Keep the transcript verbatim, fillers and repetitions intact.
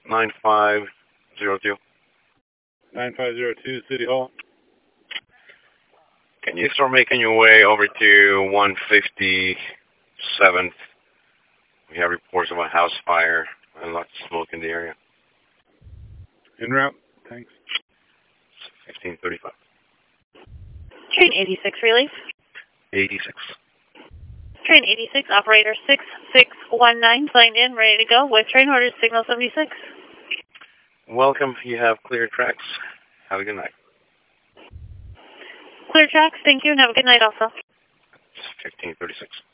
nine five zero two. nine five zero two, City Hall. Can you start making your way over to one fifty-seventh? We have reports of a house fire and lots of smoke in the area. En route. Thanks. fifteen thirty-five. Train eighty-six, relief. eighty-six. Train eighty-six, operator six six one nine, flying in, ready to go with train orders, signal seventy-six. Welcome. You have clear tracks. Have a good night. Clear tracks, thank you, and have a good night also. fifteen thirty-six.